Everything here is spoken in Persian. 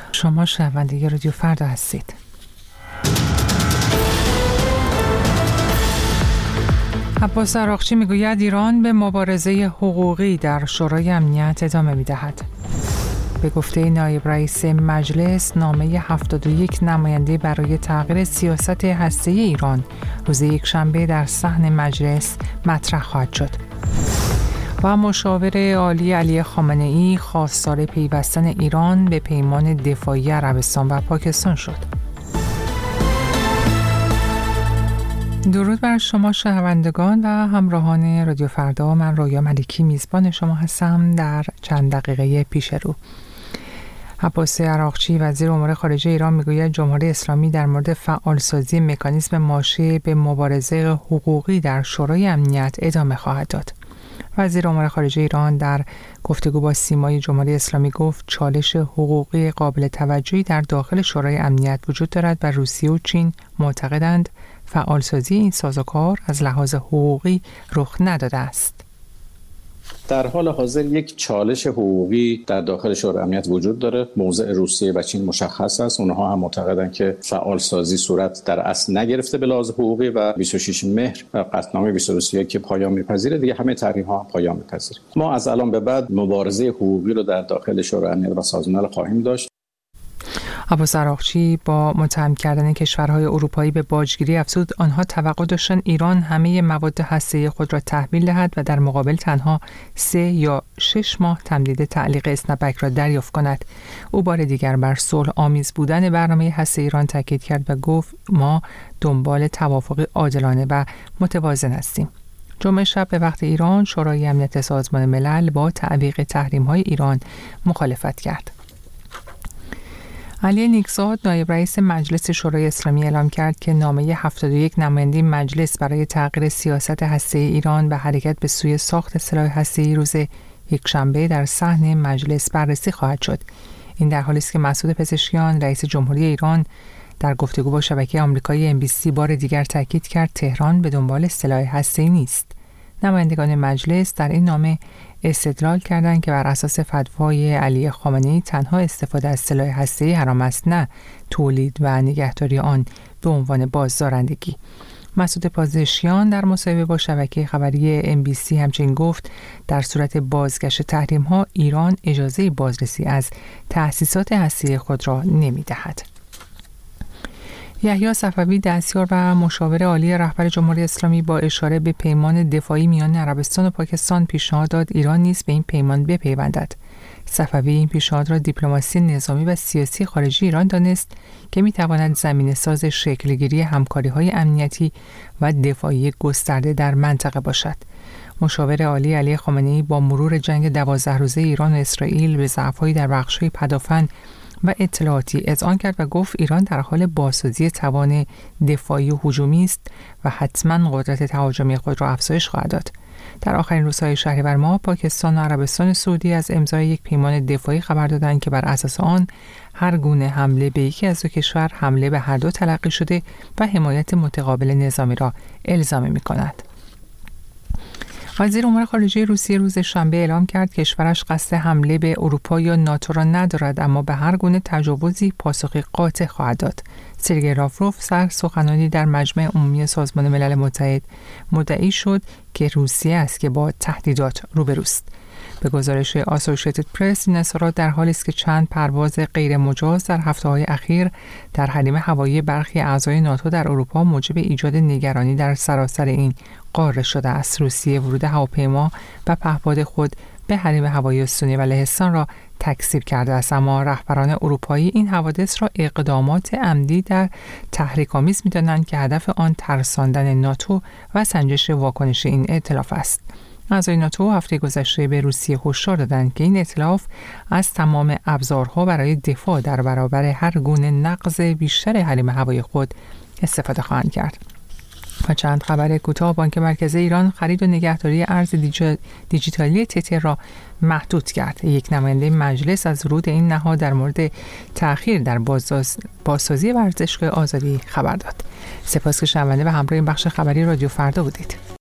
شما شنونده رادیو فردا هستید. عباس عراقچی میگوید ایران به مبارزه حقوقی در شورای امنیت ادامه میدهد. به گفته نایب رئیس مجلس، نامه 71 نماینده برای تغییر سیاست هسته‌ای ایران روز یکشنبه در صحن مجلس مطرح خواهد شد. و مشاور عالی علی خامنه‌ای خواستار پیوستن ایران به پیمان دفاعی عربستان و پاکستان شد. درود بر شما شنوندگان و همراهان رادیو فردا. من رویا ملکی میزبان شما هستم. در چند دقیقه پیش رو عباس عراقچی وزیر امور خارجه ایران میگوید جمهوری اسلامی در مورد فعالسازی مکانیزم ماشه به مبارزه حقوقی در شورای امنیت ادامه خواهد داد. وزیر امور خارجه ایران در گفتگو با سیمای جمهوری اسلامی گفت چالش حقوقی قابل توجهی در داخل شورای امنیت وجود دارد و روسیه و چین معتقدند فعالسازی این سازوکار از لحاظ حقوقی رخ نداده است. در حال حاضر یک چالش حقوقی در داخل شورای امنیت وجود داره. موضع روسیه و چین مشخص است. اونها هم معتقدند که فعالسازی صورت در اصل نگرفته به لحاظ حقوقی و 26 مهر قطعنامه 2031 که پایان میپذیره، دیگه همه تحریم‌ها پایان میپذیره. ما از الان به بعد مبارزه حقوقی رو در داخل شورای امنیت و سازمان ملل خواهیم داشت. عباس عراقچی با متهم کردن کشورهای اروپایی به باجگیری افزود آنها توقع داشتند ایران همه مواد هسته‌ای خود را تحویل دهد و در مقابل تنها 3 یا 6 ماه تمدید تعلیق اسنپک را دریافت کند. او بار دیگر بر صلح آمیز بودن برنامه هسته ایران تاکید کرد و گفت ما دنبال توافق عادلانه و متوازن هستیم. جمعه شب به وقت ایران شورای امنیت سازمان ملل با تعویق تحریم‌های ایران مخالفت کرد. علی نیکزاد نایب رئیس مجلس شورای اسلامی اعلام کرد که نامه 71 نماینده مجلس برای تغییر سیاست هسته‌ای ایران و حرکت به سوی ساخت سلاح هسته‌ای روز یکشنبه در صحن مجلس بررسی خواهد شد. این در حالی است که مسعود پزشکیان رئیس جمهوری ایران در گفتگو با شبکه آمریکایی MBC بار دیگر تاکید کرد تهران به دنبال سلاح هسته‌ای نیست. نمایندگان مجلس در این نامه استدلال کردند که بر اساس فتوای علی خامنه‌ای تنها استفاده از سلاح هسته‌ای حرام است، نه تولید و نگهداری آن به عنوان بازدارندگی. مسعود پزشکیان در مصاحبه با شبکه خبری MBC همچنین گفت در صورت بازگشت تحریم‌ها ایران اجازه بازرسی از تأسیسات هسته‌ای خود را نمی‌دهد. یحیی صفوی دستیار و مشاور عالی رهبر جمهوری اسلامی با اشاره به پیمان دفاعی میان عربستان و پاکستان پیشنهاد داد ایران نیز به این پیمان بپیوندد. صفوی این پیشنهاد را دیپلماسی نظامی و سیاسی خارجی ایران دانست که میتواند زمینه‌ساز شکل‌گیری همکاری‌های امنیتی و دفاعی گسترده در منطقه باشد. مشاور عالی علی خامنه‌ای با مرور جنگ 12 روزه ایران و اسرائیل به ضعف‌های در بخش‌های پدافند و اطلاعاتی اذعان کرد و گفت ایران در حال بازسازی توان دفاعی و هجومی است و حتما قدرت تهاجمی خود را افزایش خواهد داد. در آخرین روزهای شهریور ماه پاکستان و عربستان سعودی از امضای یک پیمان دفاعی خبر دادند که بر اساس آن هر گونه حمله به یکی از دو کشور حمله به هر دو تلقی شده و حمایت متقابل نظامی را الزام می‌کند. وزیر امور خارجه روسیه روز شنبه اعلام کرد کشورش قصد حمله به اروپا یا ناتو را ندارد، اما به هر گونه تجاوزی پاسخی قاطع خواهد داد. سرگئی لاوروف سخنرانی در مجمع عمومی سازمان ملل متحد مدعی شد که روسیه است که با تهدیدات روبروست. به گزارش آسوشییتد پرس این اظهارات در حالی است که چند پرواز غیر مجاز در هفته‌های اخیر در حریم هوایی برخی اعضای ناتو در اروپا موجب ایجاد نگرانی در سراسر این قاره شده است. روسیه ورود هواپیما و پهپاد خود به حریم هوایی استونی و لهستان را تکذیب کرده است، اما رهبران اروپایی این حوادث را اقدامات عمدی در تحریک‌آمیز می‌دانند که هدف آن ترساندن ناتو و سنجش واکنش این ائتلاف است. اعضای ناتو هفته گذشته به روسیه هشدار دادند که این ائتلاف از تمام ابزارها برای دفاع در برابر هر گونه نقض بیشتر حریم هوایی خود استفاده خواهند کرد. و چند خبر کوتاه: بانک مرکزی ایران خرید و نگهداری ارز دیجیتالی تتر را محدود کرد. یک نماینده مجلس از ورود این نهاد در مورد تأخیر در بازسازی ورزشگاه آزادی خبر داد. سپاس که شنونده و همراه این بخش خبری رادیو فردا بودید.